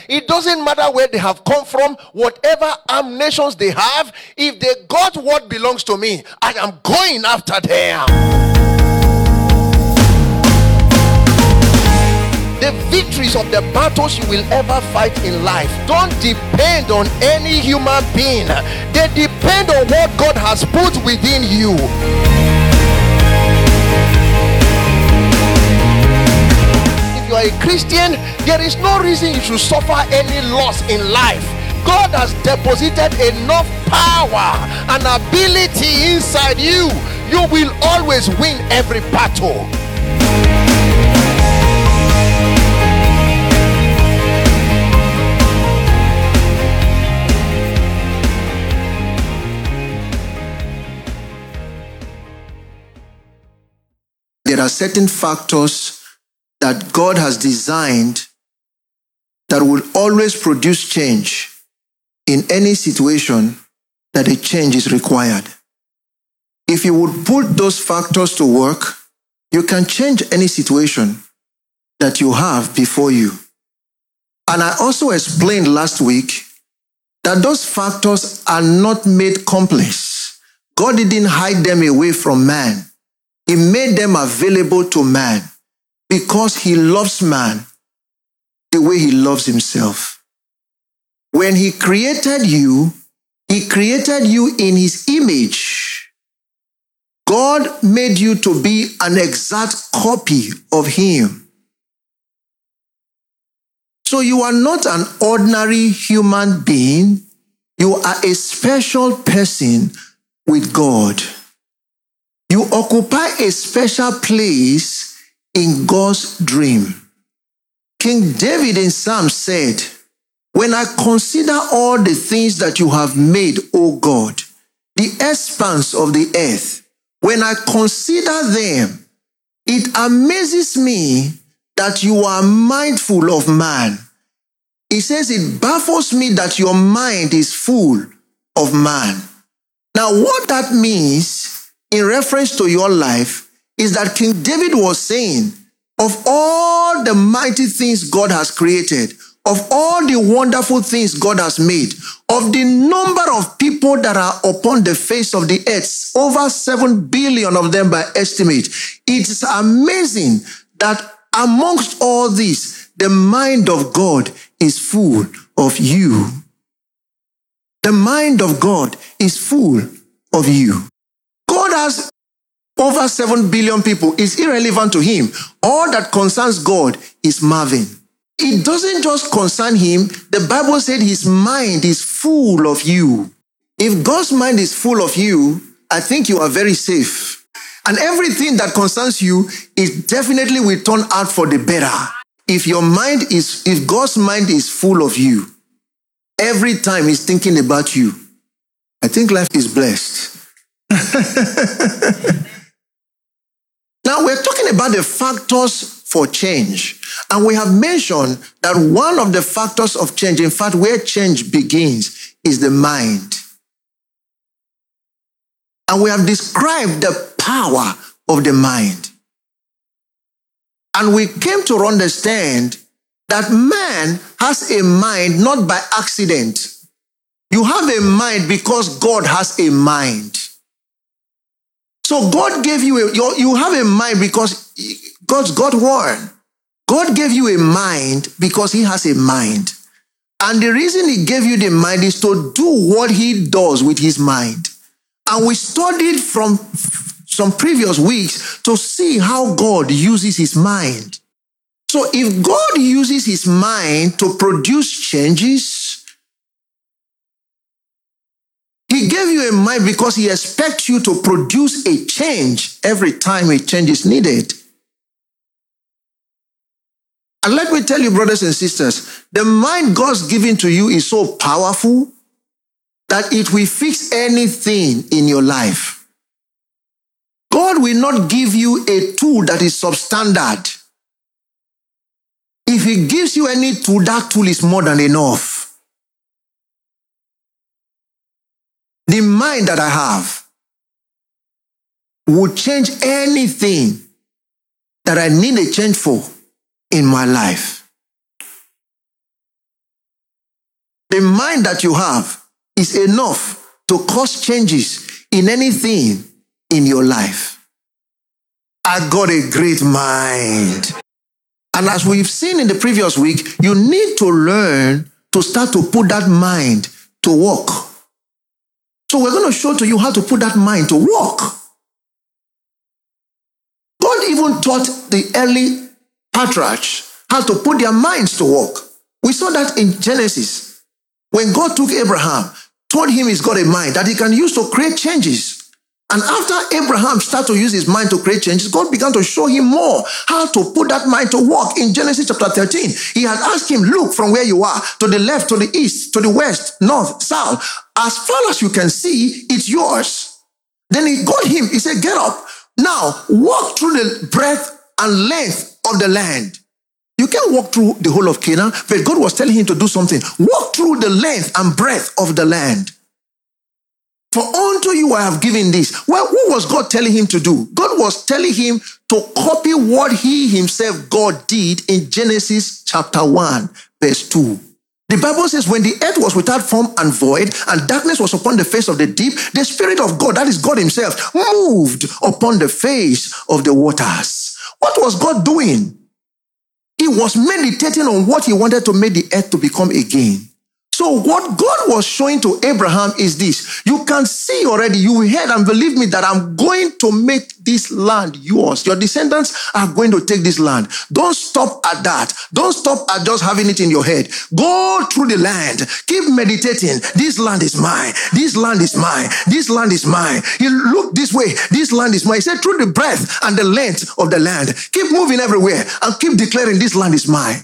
It doesn't matter where they have come from, whatever armed nations they have, if they got what belongs to me, I am going after them. The victories of the battles you will ever fight in life don't depend on any human being. They depend on what God has put within you. If you are a Christian, there is no reason you should suffer any loss in life. God has deposited enough power and ability inside you. You will always win every battle. There are certain factors that God has designed that will always produce change in any situation that a change is required. If you would put those factors to work, you can change any situation that you have before you. And I also explained last week that those factors are not made complex. God didn't hide them away from man. He made them available to man because he loves man the way he loves himself. When he created you in his image. God made you to be an exact copy of him. So you are not an ordinary human being. You are a special person with God. You occupy a special place in God's dream. King David in Psalms said, "When I consider all the things that you have made, O God, the expanse of the earth, when I consider them, it amazes me that you are mindful of man." He says, "It baffles me that your mind is full of man." Now, what that means in reference to your life is that King David was saying, of all the mighty things God has created, of all the wonderful things God has made, of the number of people that are upon the face of the earth, over 7 billion of them by estimate, it is amazing that amongst all this, the mind of God is full of you. The mind of God is full of you. God has over 7 billion people. It's irrelevant to him. All that concerns God is Marvin. It doesn't just concern him. The Bible said his mind is full of you. If God's mind is full of you, I think you are very safe. And everything that concerns you, it definitely will turn out for the better. If God's mind is full of you, every time he's thinking about you, I think life is blessed. Now we're talking about the factors for change. And we have mentioned that one of the factors of change, in fact, where change begins, is the mind. And we have described the power of the mind. And we came to understand that man has a mind not by accident. You have a mind because God has a mind. So God gave you have a mind because God won. God gave you a mind because he has a mind. And the reason he gave you the mind is to do what he does with his mind. And we studied from some previous weeks to see how God uses his mind. So if God uses his mind to produce changes, he gave you a mind because he expects you to produce a change every time a change is needed. And let me tell you, brothers and sisters, the mind God's given to you is so powerful that it will fix anything in your life. God will not give you a tool that is substandard. If he gives you any tool, that tool is more than enough. The mind that I have will change anything that I need a change for in my life. The mind that you have is enough to cause changes in anything in your life. I got a great mind. And as we've seen in the previous week, you need to learn to start to put that mind to work. So we're going to show to you how to put that mind to work. God even taught the early patriarchs how to put their minds to work. We saw that in Genesis. When God took Abraham, told him he's got a mind that he can use to create changes. And after Abraham started to use his mind to create changes, God began to show him more how to put that mind to work. In Genesis chapter 13, he had asked him, look from where you are, to the left, to the east, to the west, north, south. As far as you can see, it's yours. Then he got him, he said, get up. Now, walk through the breadth and length of the land. You can't walk through the whole of Canaan, but God was telling him to do something. Walk through the length and breadth of the land. For unto you I have given this. Well, what was God telling him to do? God was telling him to copy what he himself, God, did in Genesis chapter 1, verse 2. The Bible says, when the earth was without form and void, and darkness was upon the face of the deep, the Spirit of God, that is God himself, moved upon the face of the waters. What was God doing? He was meditating on what he wanted to make the earth to become again. So what God was showing to Abraham is this. You can see already, you heard and believe me that I'm going to make this land yours. Your descendants are going to take this land. Don't stop at that. Don't stop at just having it in your head. Go through the land. Keep meditating. This land is mine. This land is mine. This land is mine. You look this way. This land is mine. He said through the breadth and the length of the land. Keep moving everywhere and keep declaring this land is mine.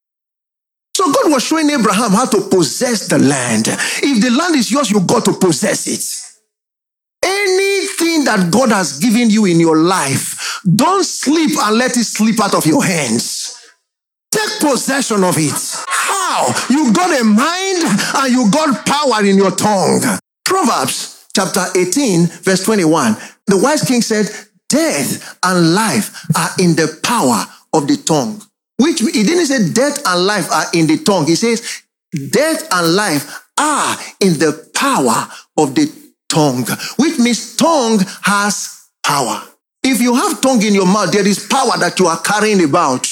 So God was showing Abraham how to possess the land. If the land is yours, you got to possess it. Anything that God has given you in your life, don't sleep and let it slip out of your hands. Take possession of it. How? You got a mind and you got power in your tongue. Proverbs chapter 18, verse 21. The wise king said, death and life are in the power of the tongue. Which he didn't say death and life are in the tongue. He says death and life are in the power of the tongue. Which means tongue has power. If you have tongue in your mouth, there is power that you are carrying about.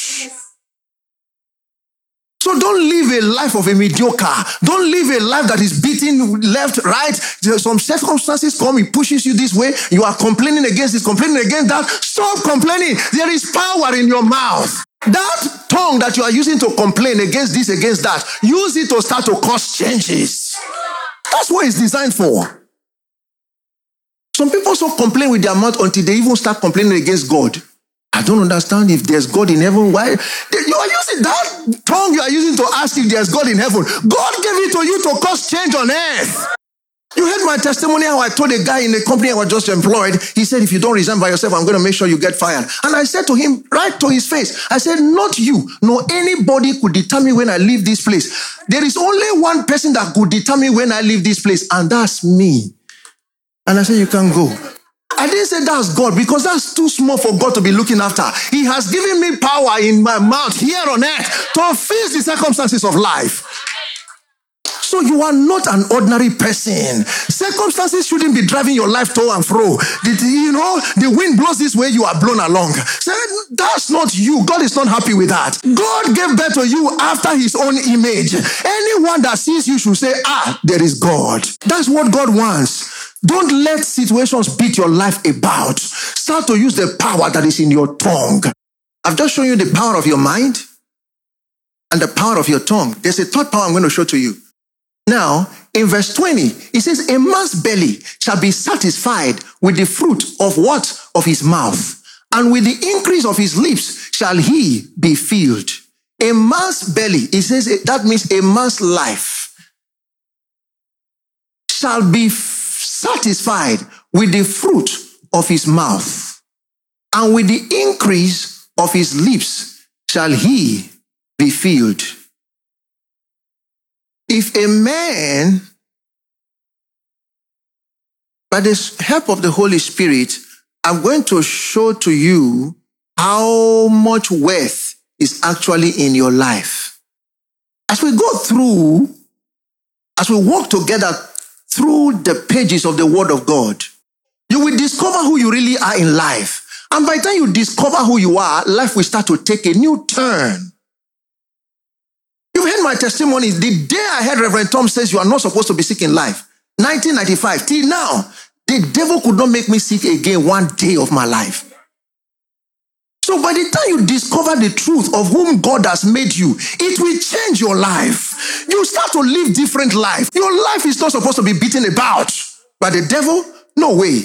So don't live a life of a mediocre. Don't live a life that is beating left, right. Some circumstances come, it pushes you this way. You are complaining against this, complaining against that. Stop complaining. There is power in your mouth. That tongue that you are using to complain against this, against that, use it to start to cause changes. That's what it's designed for. Some people so complain with their mouth until they even start complaining against God. I don't understand if there's God in heaven. Why? You are using that tongue you are using to ask if there's God in heaven. God gave it to you to cause change on earth. You heard my testimony how I told a guy in the company I was just employed. He said, if you don't resign by yourself, I'm going to make sure you get fired. And I said to him, right to his face, I said, not you, nor anybody could determine when I leave this place. There is only one person that could determine when I leave this place, and that's me. And I said, you can go. I didn't say that's God because that's too small for God to be looking after. He has given me power in my mouth here on earth to face the circumstances of life. So you are not an ordinary person. Circumstances shouldn't be driving your life to and fro. The wind blows this way, you are blown along. So that's not you. God is not happy with that. God gave birth to you after his own image. Anyone that sees you should say, there is God. That's what God wants. Don't let situations beat your life about. Start to use the power that is in your tongue. I've just shown you the power of your mind and the power of your tongue. There's a third power I'm going to show to you. Now, in verse 20, it says, a man's belly shall be satisfied with the fruit of what? Of his mouth. And with the increase of his lips shall he be filled. A man's belly, it says that means a man's life shall be satisfied with the fruit of his mouth. And with the increase of his lips shall he be filled. If a man, by the help of the Holy Spirit, I'm going to show to you how much wealth is actually in your life. As we go through as we walk together through the pages of the Word of God, you will discover who you really are in life. And by the time you discover who you are, life will start to take a new turn. You've heard my testimony. The day I heard Reverend Tom says you are not supposed to be sick in life, 1995, till now, the devil could not make me sick again one day of my life. So by the time you discover the truth of whom God has made you, it will change your life. You start to live different life. Your life is not supposed to be beaten about by the devil. No way.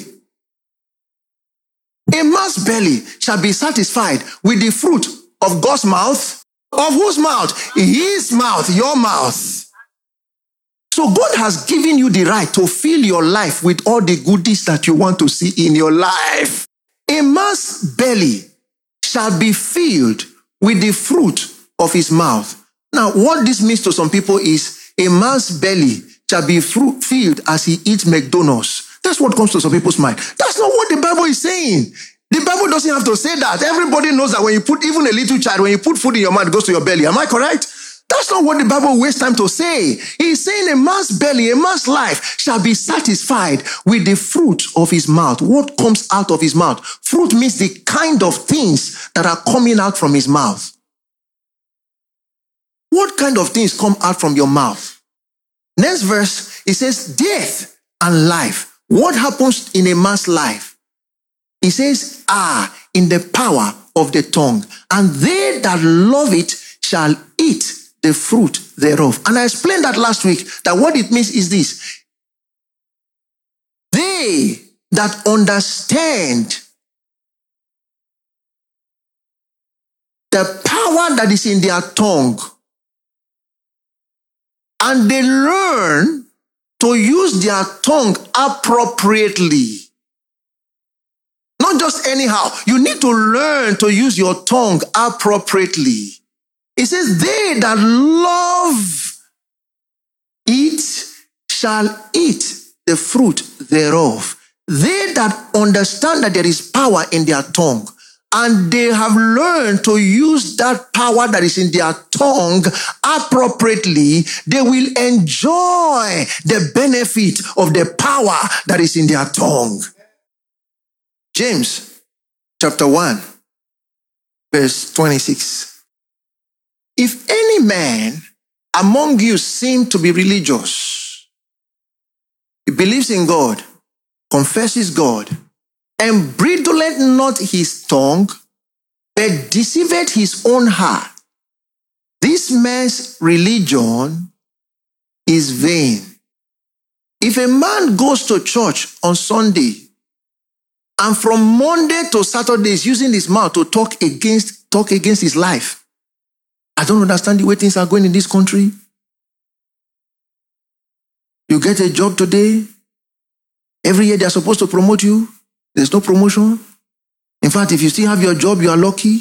A man's belly shall be satisfied with the fruit of God's mouth. Of whose mouth? His mouth, your mouth. So God has given you the right to fill your life with all the goodies that you want to see in your life. A man's belly shall be filled with the fruit of his mouth. Now, what this means to some people is a man's belly shall be filled as he eats McDonald's. That's what comes to some people's mind. That's not what the Bible is saying. The Bible doesn't have to say that. Everybody knows that when you put, even a little child, when you put food in your mouth, it goes to your belly. Am I correct? That's not what the Bible wastes time to say. He's saying a man's belly, a man's life shall be satisfied with the fruit of his mouth. What comes out of his mouth? Fruit means the kind of things that are coming out from his mouth. What kind of things come out from your mouth? Next verse, it says death and life. What happens in a man's life? It says, are in the power of the tongue, and they that love it shall eat the fruit thereof. And I explained that last week, that what it means is this. They that understand the power that is in their tongue, and they learn to use their tongue appropriately. Not just anyhow. You need to learn to use your tongue appropriately. It says, they that love it shall eat the fruit thereof. They that understand that there is power in their tongue, and they have learned to use that power that is in their tongue appropriately, they will enjoy the benefit of the power that is in their tongue. James chapter 1, verse 26. If any man among you seem to be religious, he believes in God, confesses God, and bridleth not his tongue, but deceiveth his own heart, this man's religion is vain. If a man goes to church on Sunday, and from Monday to Saturday is using his mouth to talk against his life, I don't understand the way things are going in this country. You get a job today. Every year they are supposed to promote you. There's no promotion. In fact, if you still have your job, you are lucky.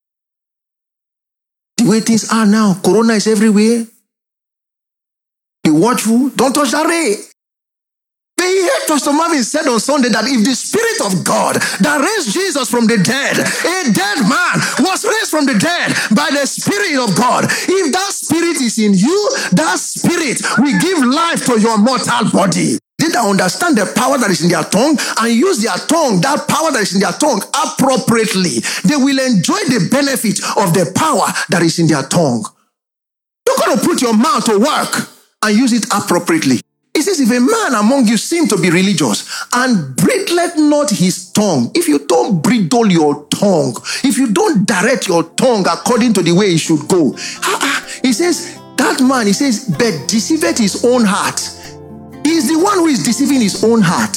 The way things are now, corona is everywhere. Be watchful. Don't touch that ray. But he heard Pastor Marvin said on Sunday that if the Spirit of God that raised Jesus from the dead, a dead man was raised from the dead by the Spirit of God, if that Spirit is in you, that Spirit will give life to your mortal body. They that understand the power that is in their tongue and use their tongue, that power that is in their tongue appropriately, they will enjoy the benefit of the power that is in their tongue. You're going to put your mouth to work and use it appropriately. It says, if a man among you seem to be religious and bridleth not his tongue, if you don't bridle your tongue, if you don't direct your tongue according to the way it should go, he says, that man, he says, but deceiveth his own heart. He is the one who is deceiving his own heart.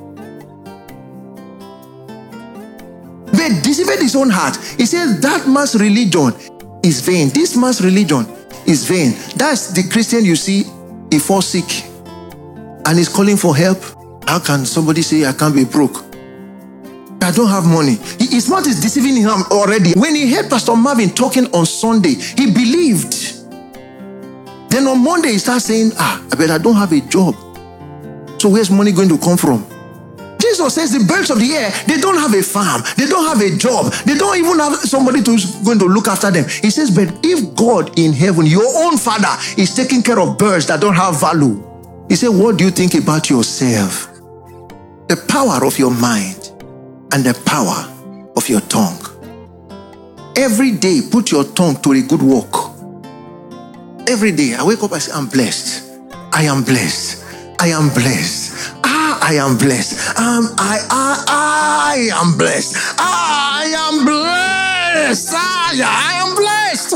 But deceiveth his own heart. He says, that man's religion is vain. This man's religion is vain. That's the Christian you see, he falls sick and he's calling for help. How can somebody say, I can't be broke? I don't have money. His mouth is deceiving him already. When he heard Pastor Marvin talking on Sunday, he believed. Then on Monday, he starts saying, I don't have a job. So where's money going to come from? Jesus Jesus says the birds of the air, they don't have a farm, they don't have a job, they don't even have somebody who's going to look after them. He says, but if God in heaven, your own Father, is taking care of birds that don't have value, he said, what do you think about yourself? The power of your mind and the power of your tongue. Every day, put your tongue to a good work. Every day, I wake up, I say, I'm blessed. I am blessed. I am blessed. I am blessed. I am blessed. I am blessed. I am blessed.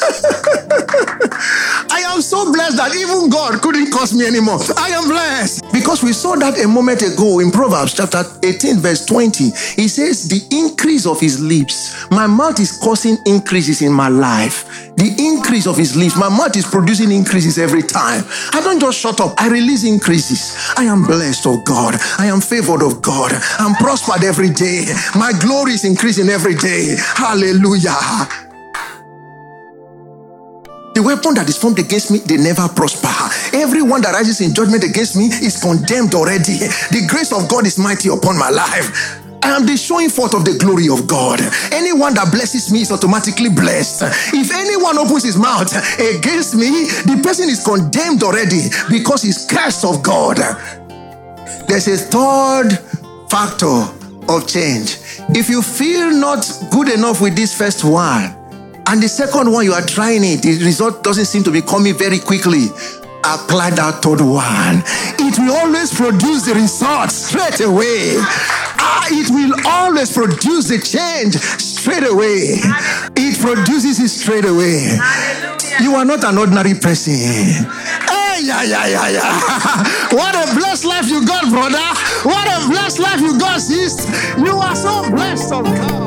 I am so blessed that even God couldn't curse me anymore. I am blessed. Because we saw that a moment ago in Proverbs chapter 18 verse 20. He says, the increase of his lips. My mouth is causing increases in my life. The increase of his lips. My mouth is producing increases every time. I don't just shut up. I release increases. I am blessed of God. I am favored of God. I'm prospered every day. My glory is increasing every day. Hallelujah. The weapon that is formed against me, they never prosper. Everyone that rises in judgment against me is condemned already. The grace of God is mighty upon my life. I am the showing forth of the glory of God. Anyone that blesses me is automatically blessed. If anyone opens his mouth against me, the person is condemned already because he's cursed of God. There's a third factor of change. If you feel not good enough with this first one, and the second one you are trying it, the result doesn't seem to be coming very quickly, apply that third one. It will always produce the result straight away. It will always produce the change straight away. It produces it straight away. You are not an ordinary person. Hey, yeah. What a blessed life you got, brother. What a blessed life you got, sis. You are so blessed of God.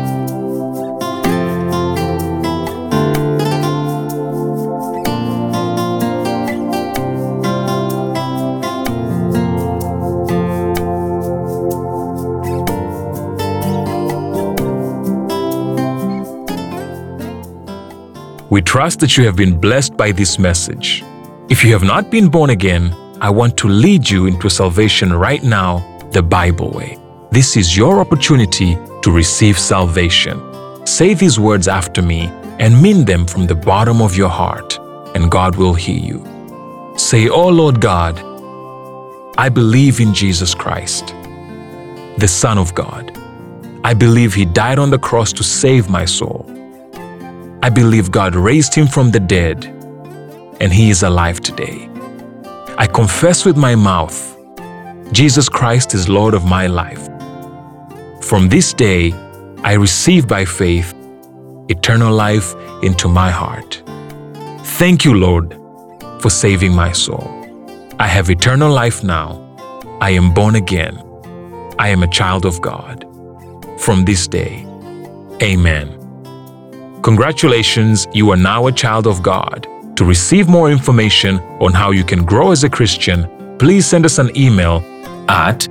We trust that you have been blessed by this message. If you have not been born again, I want to lead you into salvation right now, the Bible way. This is your opportunity to receive salvation. Say these words after me and mean them from the bottom of your heart, and God will hear you. Say, "Oh Lord God, I believe in Jesus Christ, the Son of God. I believe He died on the cross to save my soul. I believe God raised Him from the dead, and He is alive today. I confess with my mouth, Jesus Christ is Lord of my life. From this day, I receive by faith eternal life into my heart. Thank you, Lord, for saving my soul. I have eternal life now. I am born again. I am a child of God. From this day, amen." Congratulations, you are now a child of God. To receive more information on how you can grow as a Christian, please send us an email at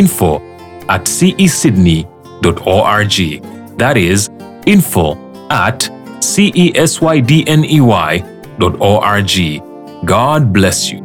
info@cesydney.org. That is info@cesydney.org. God bless you.